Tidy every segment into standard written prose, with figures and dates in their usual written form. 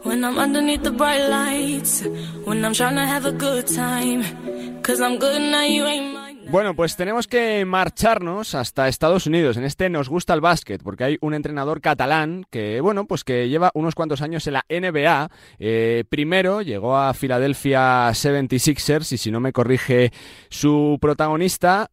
When I'm underneath the bright lights, when I'm trying to have a good time, 'cause I'm good now, you ain't mine. Bueno, pues tenemos que marcharnos hasta Estados Unidos. En este Nos gusta el básquet, porque hay un entrenador catalán que, bueno, pues que lleva unos cuantos años en la NBA. Primero llegó a Philadelphia 76ers y, si no me corrige su protagonista,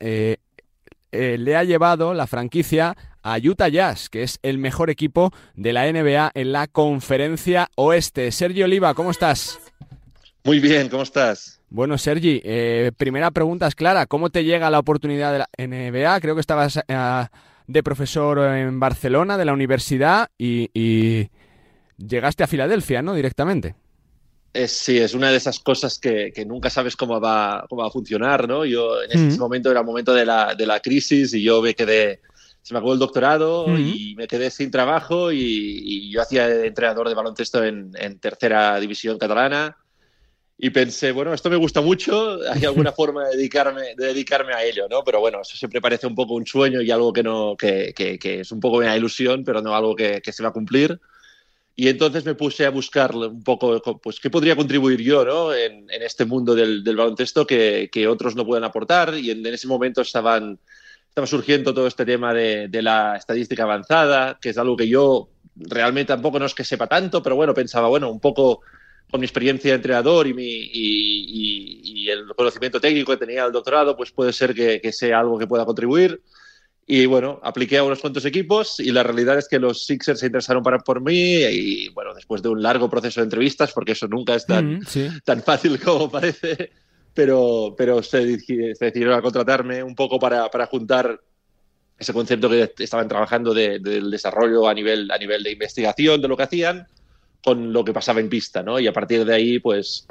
le ha llevado la franquicia a Utah Jazz, que es el mejor equipo de la NBA en la Conferencia Oeste. Sergi Oliva, ¿cómo estás? Muy bien, ¿cómo estás? Bueno, Sergi, primera pregunta es clara. ¿Cómo te llega la oportunidad de la NBA? Creo que estabas de profesor en Barcelona, de la universidad, y llegaste a Filadelfia, ¿no? Directamente. Sí, es una de esas cosas que nunca sabes cómo va a funcionar, ¿no? Yo en ese momento era el momento de la crisis y yo se me acabó el doctorado y me quedé sin trabajo y yo hacía de entrenador de baloncesto en tercera división catalana. Y pensé, bueno, esto me gusta mucho, hay alguna forma de dedicarme a ello, ¿no? Pero bueno, eso siempre parece un poco un sueño y algo que es un poco una ilusión, pero no algo que se va a cumplir. Y entonces me puse a buscar un poco, pues, qué podría contribuir yo, ¿no? en este mundo del baloncesto que otros no pueden aportar. Y en ese momento estaba surgiendo todo este tema de la estadística avanzada, que es algo que yo realmente tampoco no es que sepa tanto, pero bueno, pensaba, bueno, un poco con mi experiencia de entrenador y el conocimiento técnico que tenía el doctorado, pues puede ser que sea algo que pueda contribuir. Y bueno, apliqué a unos cuantos equipos y la realidad es que los Sixers se interesaron por mí y bueno, después de un largo proceso de entrevistas, porque eso nunca es tan fácil como parece, pero se decidieron a contratarme un poco para juntar ese concepto que estaban trabajando del desarrollo a nivel de investigación de lo que hacían con lo que pasaba en pista, ¿no? Y a partir de ahí, pues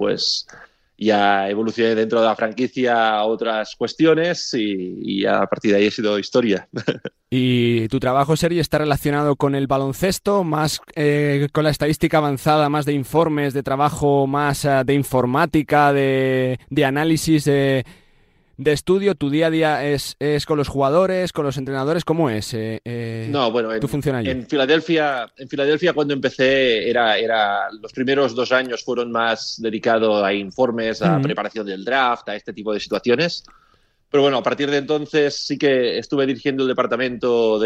ya evolucioné dentro de la franquicia a otras cuestiones y a partir de ahí ha sido historia. ¿Y tu trabajo, Sergi, está relacionado con el baloncesto, más con la estadística avanzada, más de informes, de trabajo más de informática, de análisis, de estudio? ¿Tu día a día es con los jugadores, con los entrenadores? ¿Cómo es No, bueno, tu función allí? En Filadelfia cuando empecé era los primeros 2 años fueron más dedicados a informes, a preparación del draft, a este tipo de situaciones. Pero bueno, a partir de entonces sí que estuve dirigiendo el departamento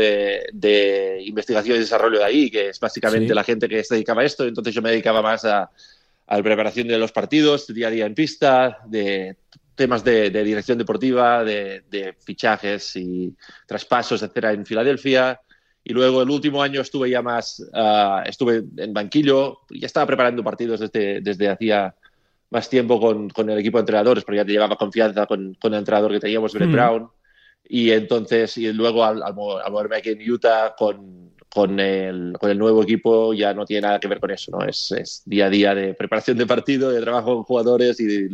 de investigación y desarrollo de ahí, que es básicamente la gente que se dedicaba a esto. Entonces yo me dedicaba más a la preparación de los partidos, día a día en pista, de temas de dirección deportiva, de fichajes y traspasos, etcétera, en Filadelfia. Y luego el último año estuve ya más, estuve en banquillo, ya estaba preparando partidos desde hacía más tiempo con el equipo de entrenadores, porque ya te llevaba confianza con el entrenador que teníamos, Brett Brown. Y entonces, y luego al moverme aquí en Utah con el nuevo equipo, ya no tiene nada que ver con eso, ¿no? Es día a día de preparación de partido, de trabajo con jugadores y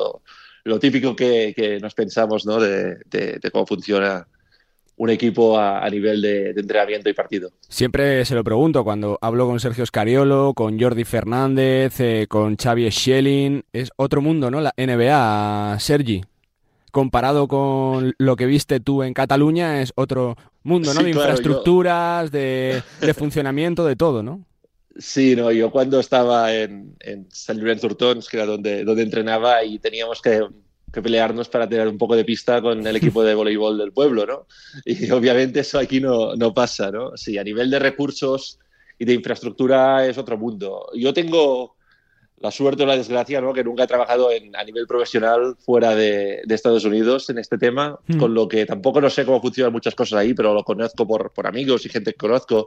lo típico que nos pensamos, ¿no? de cómo funciona un equipo a nivel de entrenamiento y partido. Siempre se lo pregunto cuando hablo con Sergio Scariolo, con Jordi Fernández, con Xavi Schelling. Es otro mundo, ¿no? La NBA, Sergi. Comparado con lo que viste tú en Cataluña, es otro mundo, ¿no? Sí, de claro, infraestructuras, de funcionamiento, de todo, ¿no? Sí, no, yo cuando estaba en Sant Llorenç d'Hortons, que era donde entrenaba, y teníamos que pelearnos para tener un poco de pista con el equipo de voleibol del pueblo, ¿no? Y obviamente eso aquí no pasa, ¿no? Sí, a nivel de recursos y de infraestructura es otro mundo. Yo tengo la suerte o la desgracia, ¿no? Que nunca he trabajado a nivel profesional fuera de Estados Unidos en este tema, con lo que tampoco no sé cómo funcionan muchas cosas ahí, pero lo conozco por amigos y gente que conozco.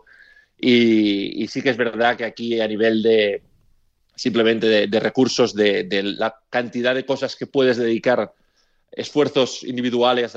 Y sí que es verdad que aquí a nivel simplemente de recursos, de la cantidad de cosas que puedes dedicar esfuerzos individuales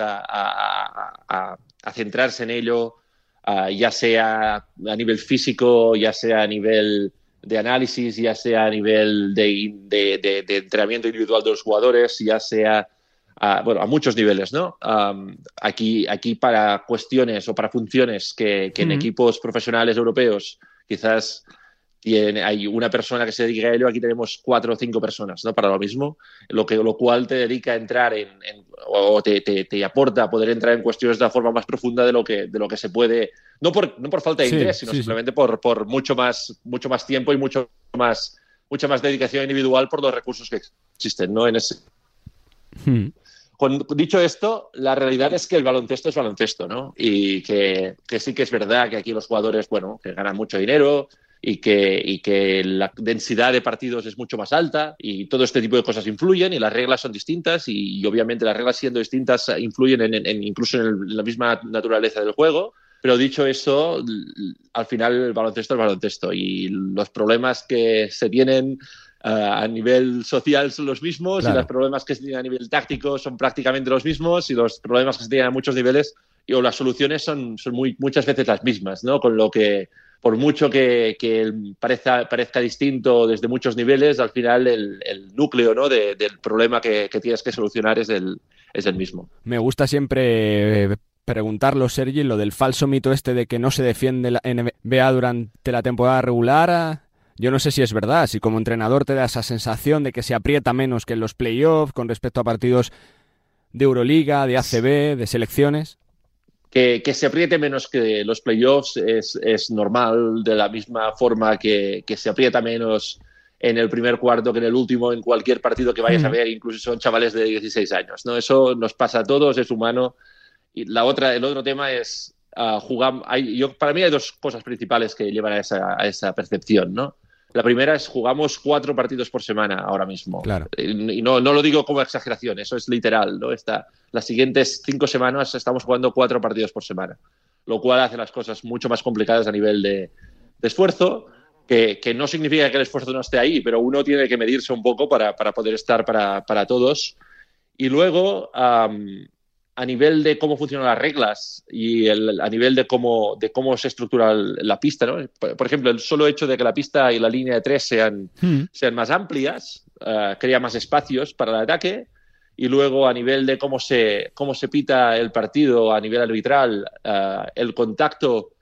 a centrarse en ello, ya sea a nivel físico, ya sea a nivel de análisis, ya sea a nivel de entrenamiento individual de los jugadores, ya sea a muchos niveles, ¿no? Aquí para cuestiones o para funciones que en equipos profesionales europeos quizás hay una persona que se dedica a ello, aquí tenemos 4 o 5 personas, ¿no? Para lo mismo, lo cual te dedica a entrar o te aporta a poder entrar en cuestiones de la forma más profunda de lo que se puede, no por falta de interés, sino simplemente por mucho más tiempo y mucho más mucha más dedicación individual por los recursos que existen, ¿no? Dicho esto, la realidad es que el baloncesto es baloncesto, ¿no? Y que sí que es verdad que aquí los jugadores, bueno, que ganan mucho dinero y que la densidad de partidos es mucho más alta y todo este tipo de cosas influyen y las reglas son distintas y obviamente las reglas siendo distintas influyen incluso en la misma naturaleza del juego. Pero dicho eso, al final el baloncesto es baloncesto y los problemas que se tienen a nivel social son los mismos, claro, y los problemas que se tienen a nivel táctico son prácticamente los mismos y los problemas que se tienen a muchos niveles o las soluciones son muchas veces las mismas, ¿no? Con lo que, por mucho que parezca distinto desde muchos niveles, al final el núcleo, ¿no? del problema que tienes que solucionar es el mismo. Me gusta siempre preguntarlo, Sergi, lo del falso mito este de que no se defiende la NBA durante la temporada regular. Yo no sé si es verdad, si como entrenador te da esa sensación de que se aprieta menos que en los playoffs con respecto a partidos de Euroliga, de ACB, de selecciones. Que se apriete menos que los playoffs es normal, de la misma forma que se aprieta menos en el primer cuarto que en el último, en cualquier partido que vayas a ver, incluso son chavales de 16 años, ¿no? Eso nos pasa a todos, es humano. Y el otro tema es jugar. Para mí hay dos cosas principales que llevan a esa percepción, ¿no? La primera es jugamos 4 partidos por semana ahora mismo. Claro. Y no lo digo como exageración, eso es literal, ¿no? Las siguientes 5 semanas estamos jugando 4 partidos por semana, lo cual hace las cosas mucho más complicadas a nivel de esfuerzo, que no significa que el esfuerzo no esté ahí, pero uno tiene que medirse un poco para poder estar para todos. Y luego, a nivel de cómo funcionan las reglas y a nivel de cómo se estructura la pista, ¿no? Por ejemplo, el solo hecho de que la pista y la línea de 3 sean más amplias, crea más espacios para el ataque. Y luego, a nivel de cómo se pita el partido a nivel arbitral, el contacto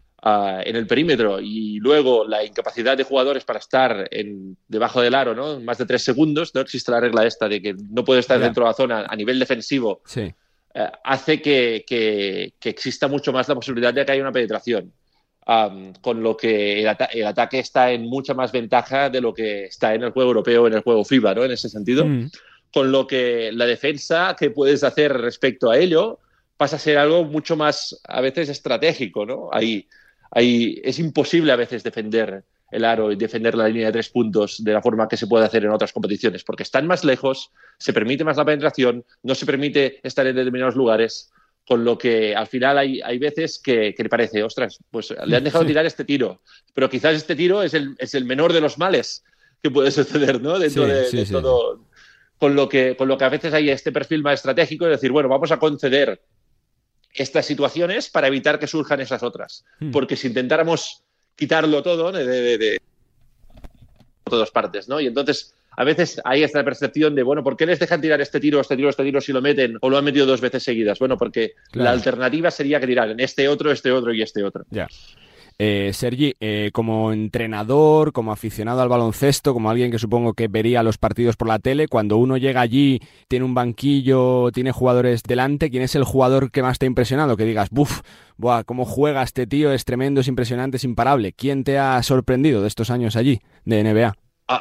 en el perímetro y luego la incapacidad de jugadores para estar debajo del aro, ¿no? Más de 3 segundos, ¿no? Existe la regla esta de que no puede estar dentro de la zona a nivel defensivo. Sí. Hace que exista mucho más la posibilidad de que haya una penetración, con lo que el ataque está en mucha más ventaja de lo que está en el juego europeo, en el juego FIBA, ¿no? En ese sentido, con lo que la defensa que puedes hacer respecto a ello pasa a ser algo mucho más, a veces, estratégico, ¿no? Ahí es imposible a veces defender el aro y defender la línea de 3 puntos de la forma que se puede hacer en otras competiciones, porque están más lejos, se permite más la penetración, no se permite estar en determinados lugares, con lo que al final hay veces que le parece, ostras, pues le han dejado tirar este tiro, pero quizás este tiro es el menor de los males que puede suceder, ¿no? Dentro de todo. Con lo que a veces hay este perfil más estratégico, es decir, bueno, vamos a conceder estas situaciones para evitar que surjan esas otras, porque si intentáramos quitarlo todo, ¿no? de todas partes, ¿no? Y entonces a veces hay esta percepción de, bueno, ¿por qué les dejan tirar este tiro si lo meten o lo han metido 2 veces seguidas? Bueno, porque la alternativa sería que tiraran este otro y este otro. Ya. Sergi, como entrenador, como aficionado al baloncesto, como alguien que supongo que vería los partidos por la tele, cuando uno llega allí, tiene un banquillo, tiene jugadores delante, ¿quién es el jugador que más te ha impresionado? Que digas, ¡buah, cómo juega este tío, es tremendo, es impresionante, es imparable! ¿Quién te ha sorprendido de estos años allí, de NBA?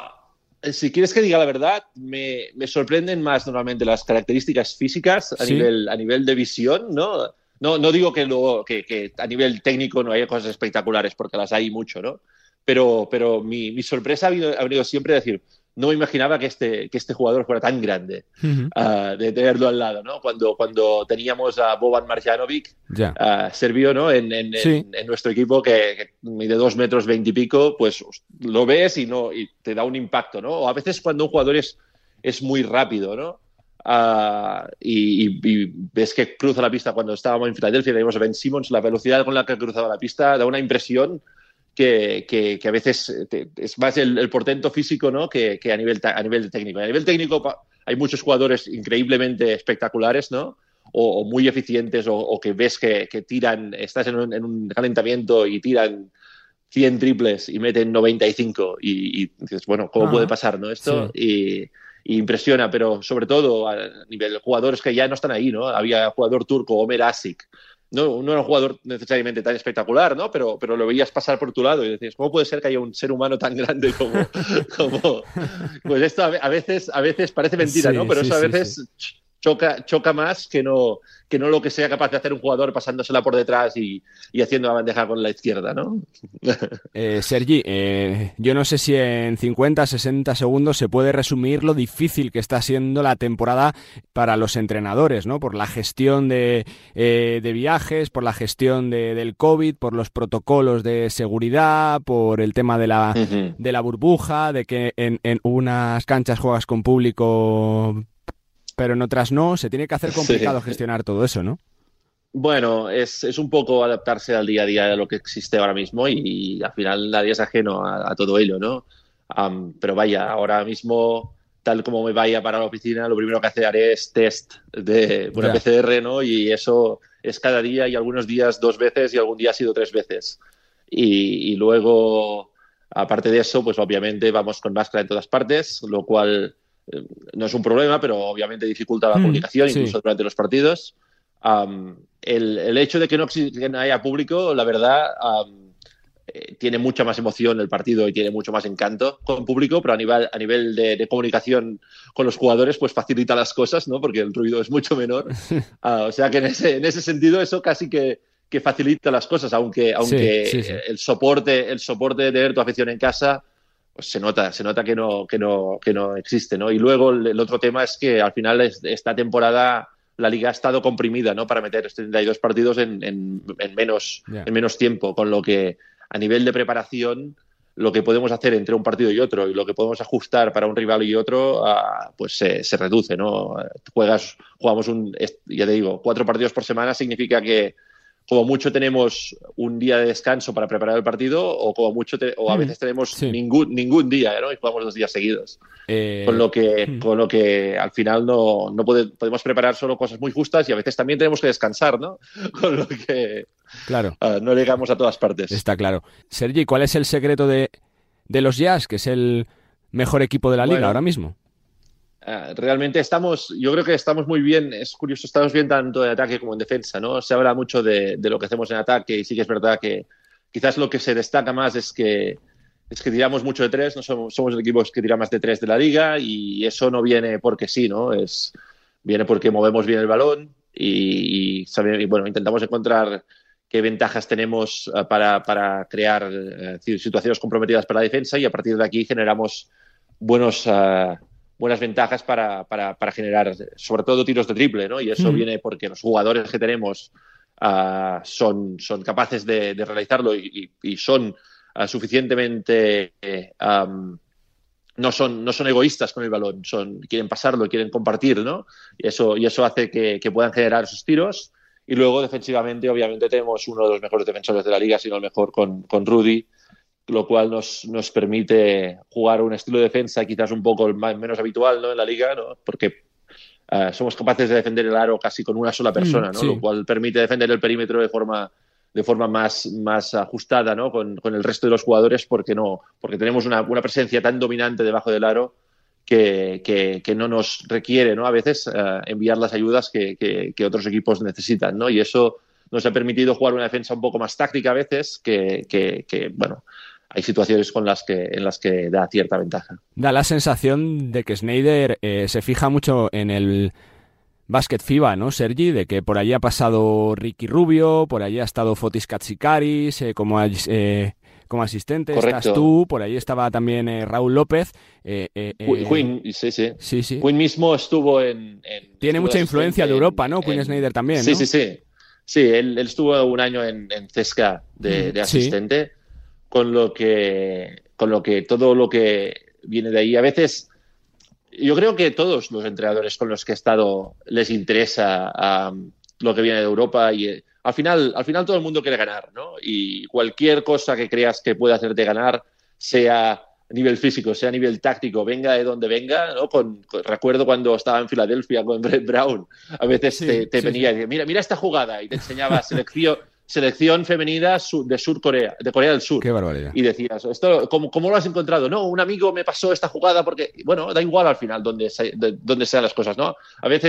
Si quieres que diga la verdad, me sorprenden más normalmente las características físicas a nivel de visión, ¿no? No digo que a nivel técnico no haya cosas espectaculares, porque las hay mucho, ¿no? Pero mi sorpresa ha venido siempre a decir, no me imaginaba que este jugador fuera tan grande, de tenerlo al lado, ¿no? Cuando teníamos a Boban Marjanovic, serbio, ¿no? En nuestro equipo, que mide 2 metros 20 y pico, pues lo ves y te da un impacto, ¿no? O a veces cuando un jugador es muy rápido, ¿no? Y ves que cruza la pista. Cuando estábamos en Filadelfia teníamos a Ben Simmons, la velocidad con la que cruzaba la pista da una impresión que a veces es más el portento físico, ¿no? que a nivel de técnico. A nivel técnico hay muchos jugadores increíblemente espectaculares, ¿no? O muy eficientes, o que ves que tiran, estás en un calentamiento y tiran 100 triples y meten 95 y dices, bueno, ¿cómo puede pasar, ¿no? Esto y impresiona, pero sobre todo a nivel de jugadores que ya no están ahí, ¿no? Había jugador turco, Omer Asik, no era un jugador necesariamente tan espectacular, ¿no? Pero lo veías pasar por tu lado y decías, ¿cómo puede ser que haya un ser humano tan grande como... Pues esto a veces parece mentira, sí, ¿no? Pero sí, eso a sí, veces choca más que no lo que sea capaz de hacer un jugador pasándosela por detrás y haciendo la bandeja con la izquierda, ¿no? Sergi, yo no sé si en 50, 60 segundos se puede resumir lo difícil que está siendo la temporada para los entrenadores, ¿no? Por la gestión de viajes, por la gestión del COVID, por los protocolos de seguridad, por el tema de la burbuja, de que en unas canchas juegas con público pero en otras no. Se tiene que hacer complicado gestionar todo eso, ¿no? Bueno, es un poco adaptarse al día a día de lo que existe ahora mismo y al final nadie es ajeno a todo ello, ¿no? Pero vaya, ahora mismo, tal como me vaya para la oficina, lo primero que haré es test de una PCR, ¿no? Y eso es cada día y algunos días 2 veces y algún día ha sido 3 veces. Y luego, aparte de eso, pues obviamente vamos con máscara en todas partes, lo cual no es un problema, pero obviamente dificulta la comunicación, incluso durante los partidos. El hecho de que no haya público, la verdad, tiene mucha más emoción el partido y tiene mucho más encanto con público, pero a nivel de comunicación con los jugadores, pues facilita las cosas, ¿no? Porque el ruido es mucho menor. O sea que en ese sentido eso casi que facilita las cosas, aunque sí. El soporte de tener tu afición en casa, pues se nota que no existe, ¿no? Y luego el otro tema es que al final esta temporada la liga ha estado comprimida, ¿no? Para meter 32 partidos en menos tiempo, con lo que a nivel de preparación lo que podemos hacer entre un partido y otro y lo que podemos ajustar para un rival y otro, pues se reduce, ¿no? Jugamos ya te digo, 4 partidos por semana significa que como mucho tenemos un día de descanso para preparar el partido o como mucho a veces tenemos ningún día, ¿no? Y jugamos 2 días seguidos. Con lo que al final no podemos preparar solo cosas muy justas y a veces también tenemos que descansar, ¿no? Con lo que claro. No llegamos a todas partes. Está claro. Sergi, ¿cuál es el secreto de los Jazz, que es el mejor equipo de la liga ahora mismo? Realmente yo creo que estamos muy bien, es curioso, estamos bien tanto en ataque como en defensa, ¿no? Se habla mucho de lo que hacemos en ataque y sí que es verdad que quizás lo que se destaca más es que tiramos mucho de 3, no somos el equipo que tira más de 3 de la liga y eso no viene porque sí, ¿no? Viene porque movemos bien el balón y bueno, intentamos encontrar qué ventajas tenemos para crear situaciones comprometidas para la defensa y a partir de aquí generamos buenas ventajas para generar, sobre todo, tiros de triple, ¿no? Y eso viene porque los jugadores que tenemos son capaces de realizarlo y son suficientemente... no son egoístas con el balón, quieren pasarlo, quieren compartir, ¿no? Y eso hace que puedan generar esos tiros. Y luego, defensivamente, obviamente, tenemos uno de los mejores defensores de la liga, si no el mejor, con Rudy, lo cual nos permite jugar un estilo de defensa quizás un poco menos habitual, ¿no? En la liga, ¿no? Porque somos capaces de defender el aro casi con una sola persona, ¿no? Sí. Lo cual permite defender el perímetro de forma más ajustada, ¿no? Con el resto de los jugadores porque tenemos una presencia tan dominante debajo del aro que no nos requiere, ¿no? A veces enviar las ayudas que otros equipos necesitan, ¿no? Y eso nos ha permitido jugar una defensa un poco más táctica a veces que bueno, hay situaciones en las que da cierta ventaja. Da la sensación de que Snyder se fija mucho en el básquet FIBA, ¿no, Sergi? De que por allí ha pasado Ricky Rubio, por allí ha estado Fotis Katsikaris, como asistente. Correcto. Estás tú, por ahí estaba también Raúl López. Quinn, sí. Sí. Quinn mismo estuvo Tiene mucha influencia de Europa, ¿no? Quinn Snyder también, ¿no? Sí. Sí, él estuvo un año en CSKA de asistente, con lo que todo lo que viene de ahí. A veces, yo creo que todos los entrenadores con los que he estado les interesa lo que viene de Europa y al final todo el mundo quiere ganar, ¿no? Y cualquier cosa que creas que puede hacerte ganar, sea a nivel físico, sea a nivel táctico, venga de donde venga, ¿no? Recuerdo cuando estaba en Filadelfia con Brett Brown, a veces te venía y decía, mira esta jugada, y te enseñaba selección femenina de Corea del Sur. Qué barbaridad. Y decías, ¿esto cómo lo has encontrado? No, un amigo me pasó esta jugada porque, bueno, da igual al final donde sean las cosas, ¿no? A veces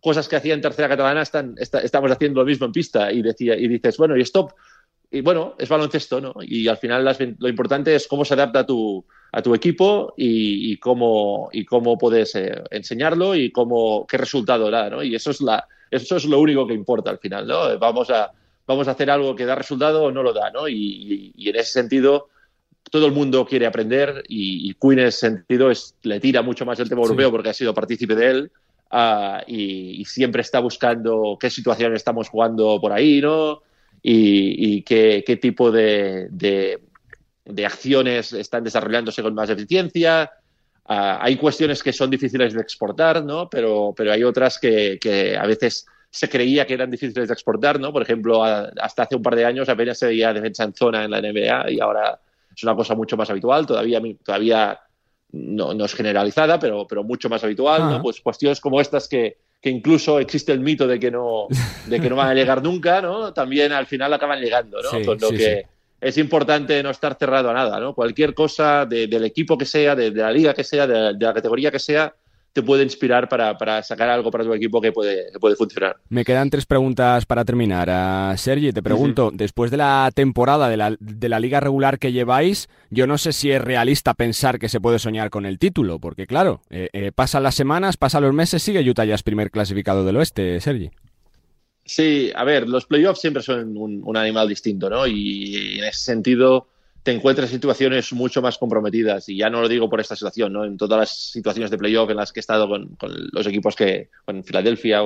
cosas que hacía en tercera catalana estamos haciendo lo mismo en pista, y dices, bueno, y stop. Y bueno, es baloncesto, ¿no? Y al final lo importante es cómo se adapta a tu equipo y cómo puedes enseñarlo y qué resultado da, ¿no? Y eso es lo único que importa al final, ¿no? Vamos a hacer algo que da resultado o no lo da, ¿no? Y en ese sentido todo el mundo quiere aprender, y Quinn en ese sentido le tira mucho más el tema europeo porque ha sido partícipe de él, y siempre está buscando qué situaciones estamos jugando por ahí, ¿no? Y qué tipo de acciones están desarrollándose con más eficiencia. Hay cuestiones que son difíciles de exportar, ¿no? Pero hay otras que a veces se creía que eran difíciles de exportar, ¿no? Por ejemplo, hasta hace un par de años apenas se veía defensa en zona en la NBA, y ahora es una cosa mucho más habitual. Todavía no es generalizada, pero mucho más habitual, ¿no? Pues cuestiones como estas que incluso existe el mito de que no van a llegar nunca, ¿no? También al final acaban llegando, ¿no? Con lo que es importante no estar cerrado a nada, ¿no? Cualquier cosa del equipo que sea, de la liga que sea, de la categoría que sea, te puede inspirar para sacar algo para tu equipo que puede funcionar. Me quedan 3 preguntas para terminar. Sergi, te pregunto, después de la temporada de la liga regular que lleváis, yo no sé si es realista pensar que se puede soñar con el título, porque claro, pasan las semanas, pasan los meses, sigue Utah Jazz primer clasificado del oeste, Sergi. Sí, a ver, los playoffs siempre son un animal distinto, ¿no? Y en ese sentido te encuentras en situaciones mucho más comprometidas, y ya no lo digo por esta situación, ¿no? En todas las situaciones de playoff en las que he estado con los equipos con Filadelfia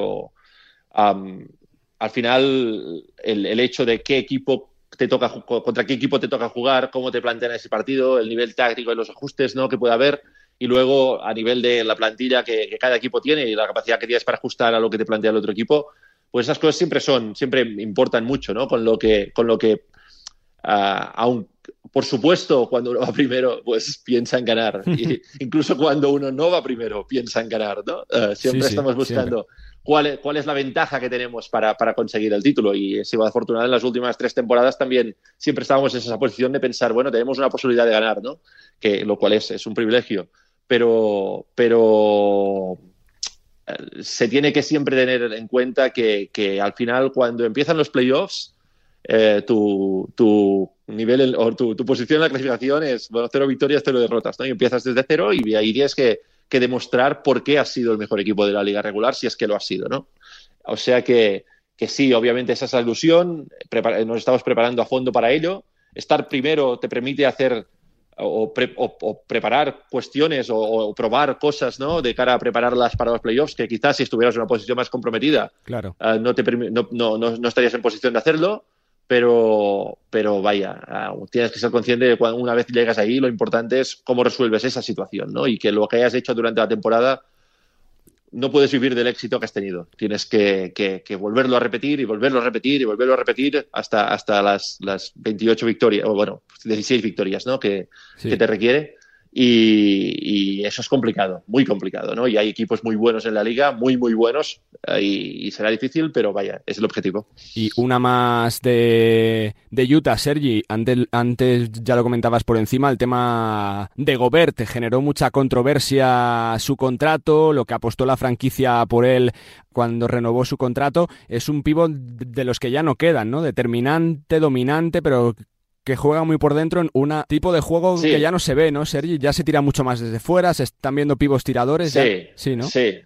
al final el hecho de contra qué equipo te toca jugar, cómo te plantean ese partido, el nivel táctico y los ajustes, ¿no? que puede haber, y luego a nivel de la plantilla que cada equipo tiene y la capacidad que tienes para ajustar a lo que te plantea el otro equipo, pues esas cosas siempre importan mucho, ¿no? Con lo que aun por supuesto, cuando uno va primero, pues piensa en ganar. Y incluso cuando uno no va primero, piensa en ganar, ¿no? Siempre estamos buscando cuál es la ventaja que tenemos para conseguir el título. Y he sido afortunado en las últimas 3 temporadas también. Siempre estábamos en esa posición de pensar, bueno, tenemos una posibilidad de ganar, ¿no? Lo cual es un privilegio. Pero se tiene que siempre tener en cuenta que al final, cuando empiezan los playoffs, tu nivel o tu posición en la clasificación es 0 victorias, 0 derrotas, ¿no? Y empiezas desde 0 y ahí tienes que demostrar por qué has sido el mejor equipo de la liga regular, si es que lo has sido, ¿no? O sea que sí, obviamente esa es la ilusión, nos estamos preparando a fondo para ello. Estar primero te permite hacer o preparar cuestiones o probar cosas, ¿no? De cara a prepararlas para los playoffs, que quizás si estuvieras en una posición más comprometida, claro, no estarías en posición de hacerlo. Pero vaya, tienes que ser consciente de que una vez llegas ahí, lo importante es cómo resuelves esa situación, ¿no? Y que lo que hayas hecho durante la temporada no puedes vivir del éxito que has tenido. Tienes que volverlo a repetir y volverlo a repetir y volverlo a repetir hasta las 28 victorias, o bueno, 16 victorias, ¿no? Que te requiere. Y eso es complicado, muy complicado, ¿no? Y hay equipos muy buenos en la liga, muy, muy buenos, y será difícil, pero vaya, es el objetivo. Y una más de Utah, Sergi. Antes ya lo comentabas por encima, el tema de Gobert generó mucha controversia su contrato, lo que apostó la franquicia por él cuando renovó su contrato. Es un pívot de los que ya no quedan, ¿no? Determinante, dominante, pero que juega muy por dentro en un tipo de juego que ya no se ve, ¿no, Sergi? Ya se tira mucho más desde fuera, se están viendo pivos tiradores. Sí, ¿no? Sí.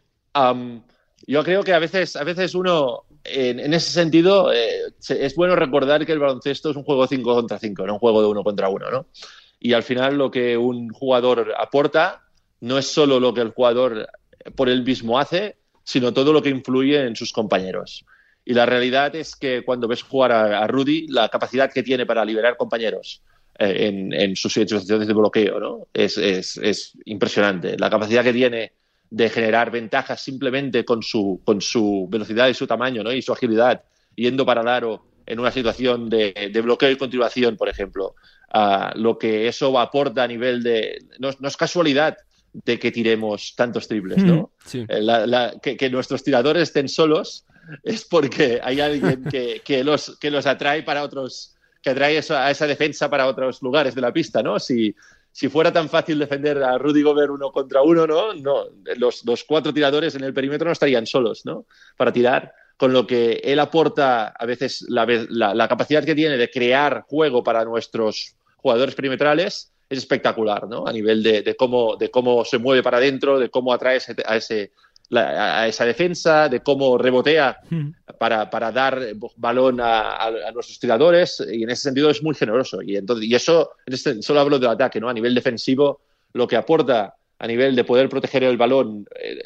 Yo creo que a veces uno, en ese sentido, es bueno recordar que el baloncesto es un juego 5 contra 5, no un juego de 1 contra 1, ¿no? Y al final lo que un jugador aporta no es solo lo que el jugador por él mismo hace, sino todo lo que influye en sus compañeros. Y la realidad es que cuando ves jugar a Rudy, la capacidad que tiene para liberar compañeros en sus situaciones de bloqueo, ¿no? Es impresionante. La capacidad que tiene de generar ventajas simplemente con su velocidad y su tamaño, ¿no? Y su agilidad, yendo para el aro en una situación de bloqueo y continuación, por ejemplo. Lo que eso aporta a nivel de... No es casualidad de que tiremos tantos triples, ¿no? Sí. Que nuestros tiradores estén solos es porque hay alguien que los atrae para otros, que atrae a esa defensa para otros lugares de la pista, ¿no? Si si fuera tan fácil defender a Rudy Gobert 1 contra 1, ¿no? Los 4 tiradores en el perímetro no estarían solos, ¿no? Para tirar, con lo que él aporta a veces la capacidad que tiene de crear juego para nuestros jugadores perimetrales es espectacular, ¿no? A nivel de cómo se mueve para adentro, de cómo atrae a esa defensa, de cómo rebotea para dar balón a nuestros tiradores, y en ese sentido es muy generoso. Y eso, solo hablo del ataque, ¿no? A nivel defensivo, lo que aporta a nivel de poder proteger el balón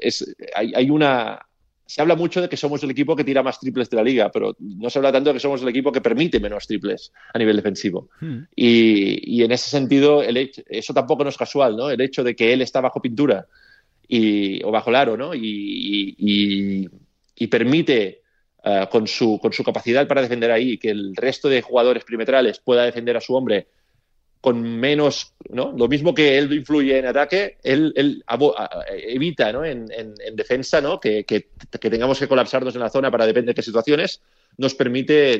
se habla mucho de que somos el equipo que tira más triples de la liga, pero no se habla tanto de que somos el equipo que permite menos triples a nivel defensivo. Y en ese sentido, eso tampoco no es casual, ¿no? El hecho de que él está bajo pintura o bajo el aro, ¿no? Y permite, con su capacidad para defender ahí, que el resto de jugadores perimetrales pueda defender a su hombre con menos, ¿no? Lo mismo que él influye en ataque, él evita, ¿no? En defensa, ¿no? Que tengamos que colapsarnos en la zona para depender de qué situaciones, nos permite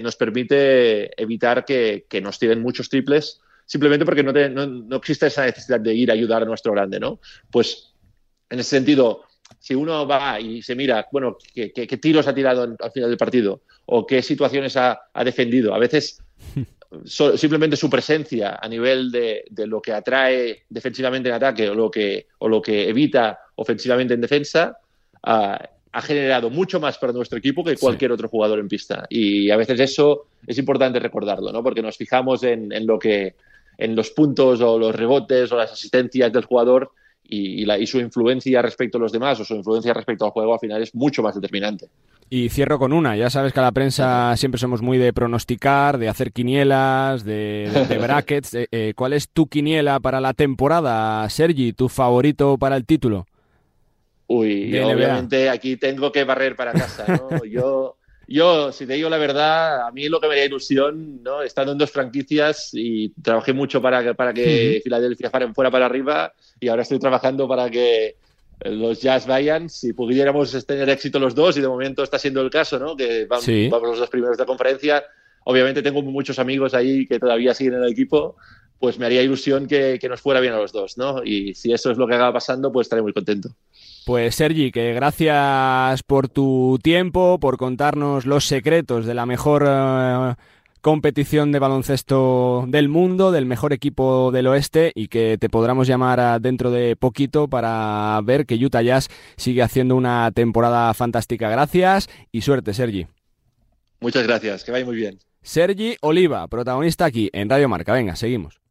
evitar que nos tiren muchos triples, simplemente porque no existe esa necesidad de ir a ayudar a nuestro grande, ¿no? Pues en ese sentido, si uno va y se mira, bueno, qué tiros ha tirado al final del partido o qué situaciones ha defendido, a veces simplemente su presencia a nivel de lo que atrae defensivamente en ataque o lo que evita ofensivamente en defensa, ha generado mucho más para nuestro equipo que cualquier otro jugador en pista. Y a veces eso es importante recordarlo, ¿no? Porque nos fijamos en los puntos o los rebotes o las asistencias del jugador, y su influencia respecto a los demás o su influencia respecto al juego al final es mucho más determinante. Y cierro con una. Ya sabes que a la prensa siempre somos muy de pronosticar, de hacer quinielas, de brackets. ¿Cuál es tu quiniela para la temporada, Sergi? ¿Tu favorito para el título? Uy, obviamente aquí tengo que barrer para casa, ¿no? Yo, si te digo la verdad, a mí lo que me haría ilusión, ¿no? Estando en 2 franquicias y trabajé mucho para que Filadelfia fuera para arriba, y ahora estoy trabajando para que los Jazz vayan, si pudiéramos tener éxito los dos, y de momento está siendo el caso, ¿no? Que vamos los 2 primeros de la conferencia. Obviamente tengo muchos amigos ahí que todavía siguen en el equipo, pues me haría ilusión que nos fuera bien a los dos, ¿no? Y si eso es lo que acaba pasando, pues estaré muy contento. Pues Sergi, que gracias por tu tiempo, por contarnos los secretos de la mejor competición de baloncesto del mundo, del mejor equipo del oeste, y que te podamos llamar dentro de poquito para ver que Utah Jazz sigue haciendo una temporada fantástica. Gracias y suerte, Sergi. Muchas gracias, que vaya muy bien. Sergi Oliva, protagonista aquí en Radio Marca. Venga, seguimos.